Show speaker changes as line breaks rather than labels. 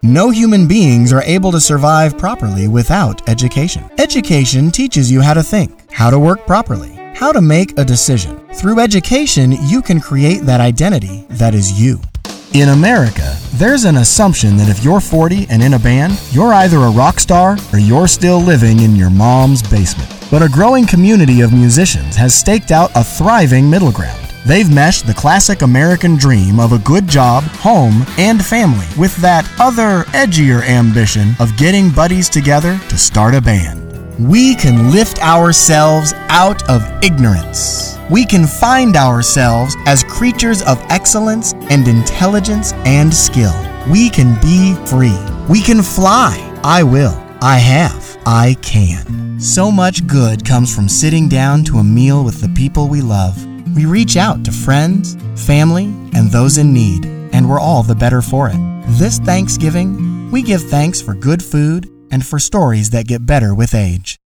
No human beings are able to survive properly without education. Education teaches you how to think, how to work properly, how to make a decision. Through education, you can create that identity that is you. In America, there's an assumption that if you're 40 and in a band, you're either a rock star or you're still living in your mom's basement. But a growing community of musicians has staked out a thriving middle ground. They've meshed the classic American dream of a good job, home, and family with that other, edgier ambition of getting buddies together to start a band. We can lift ourselves out of ignorance. We can find ourselves as creatures of excellence and intelligence and skill. We can be free. We can fly. I will. I have. I can. So much good comes from sitting down to a meal with the people we love. We reach out to friends, family, and those in need, and we're all the better for it. This Thanksgiving, we give thanks for good food and for stories that get better with age.